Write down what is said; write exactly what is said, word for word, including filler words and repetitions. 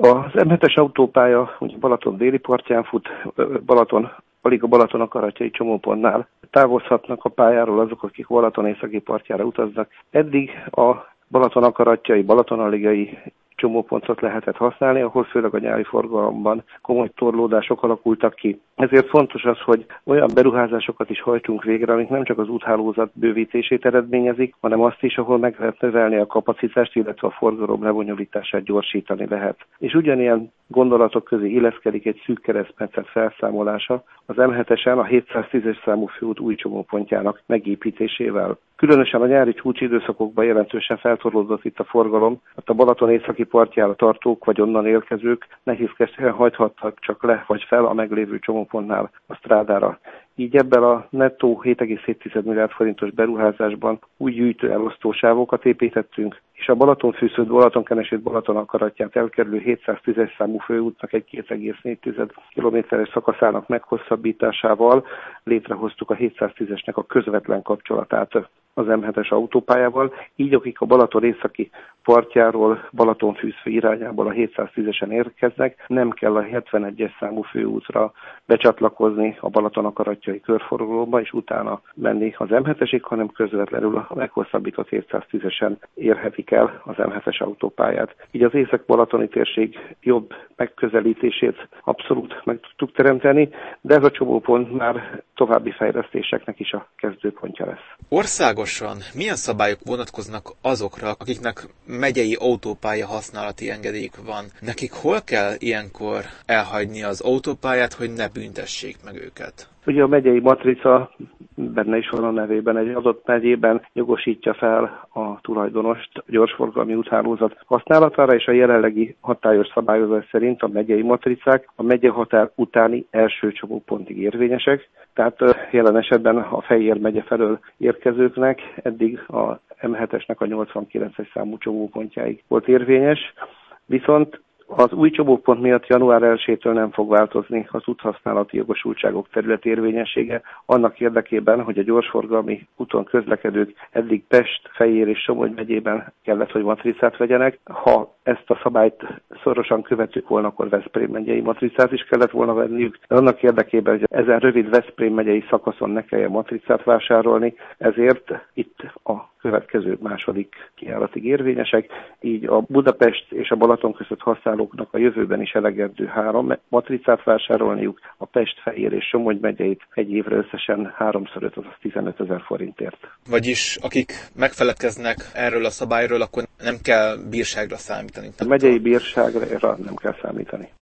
Az em hetes autópálya ugye Balaton déli partján fut, Balaton, alig a Balaton-Akaratjai csomópontnál távozhatnak a pályáról azok, akik Balaton északi partjára utaznak. Eddig a Balaton-Akaratjai, Balaton-Aligai csomópontot lehetett használni, ahol főleg a nyári forgalomban komoly torlódások alakultak ki. Ezért fontos az, hogy olyan beruházásokat is hajtsunk végre, amik nem csak az úthálózat bővítését eredményezik, hanem azt is, ahol meg lehet növelni a kapacitást, illetve a forgalom lebonyolítását gyorsítani lehet. És ugyanilyen gondolatok közé illeszkedik egy szűk keresztmetszet felszámolása az em hetesen a hétszáztízes számú főút új csomópontjának megépítésével. Különösen a nyári csúcsidőszakokban jelentősen feltorlódott itt a forgalom, hát a Balaton északi partjára tartók vagy onnan érkezők nehézkesen hajthattak csak le vagy fel a meglévő csomópontnál a strádára. Így ebben a nettó hét egész hét milliárd forintos beruházásban új gyűjtőelosztósávokat építettünk, és a Balatonfűszönt, Balatonkenesét, Balaton-Akaratját elkerülő hétszáztízes számú főútnak egy két egész négy kilométeres szakaszának meghosszabbításával létrehoztuk a hétszáztízesnek a közvetlen kapcsolatát az em hetes autópályával, így akik a Balaton északi partjáról, Balatonfűző irányából a hétszáztízesen érkeznek, nem kell a hetvenegyes számú főútra becsatlakozni a Balaton-Akaratjai körforgalomba, és utána menni az em hetesig, hanem közvetlenül a meghosszabbított hétszáztízesen érhetik el az em hetes autópályát. Így az észak-balatoni térség jobb megközelítését abszolút meg tudtuk teremteni, de ez a csomópont már további fejlesztéseknek is a kezdőpontja lesz. Országosan milyen szabályok vonatkoznak azokra, akiknek megyei autópálya használati engedélyük van? Nekik hol kell ilyenkor elhagyni az autópályát, hogy ne büntessék meg őket? Ugye a megyei matrica, benne is van a nevében, egy adott megyében jogosítja fel a tulajdonost a gyorsforgalmi úthálózat használatára, és a jelenlegi hatályos szabályozás szerint a megyei matricák a megyehatár utáni első csomópontig érvényesek. Tehát jelen esetben a Fejér megye felől érkezőknek eddig a em hetesnek a nyolcvankilences számú csomópontjáig volt érvényes, viszont az új csomópont miatt január elsejétől nem fog változni az úthasználati jogosultságok terület érvényessége, annak érdekében, hogy a gyorsforgalmi úton közlekedők eddig Pest, Fejér és Somogy megyében kellett, hogy matricát vegyenek. Ha ezt a szabályt szorosan követjük volna, akkor Veszprém megyei matricát is kellett volna venniük. De annak érdekében, hogy ezen rövid Veszprém megyei szakaszon ne kelljen matricát vásárolni, ezért itt a következő második kijáratig érvényesek, így a Budapest és a Balaton között használóknak a jövőben is elegendő három matricát vásárolniuk, a Pest, Fejér és Somogy megyeit egy évre összesen háromszor öt, azaz tizenöt ezer forintért. Vagyis akik megfeledkeznek erről a szabályról, akkor nem kell bírságra számítani. A megyei bírságra nem kell számítani.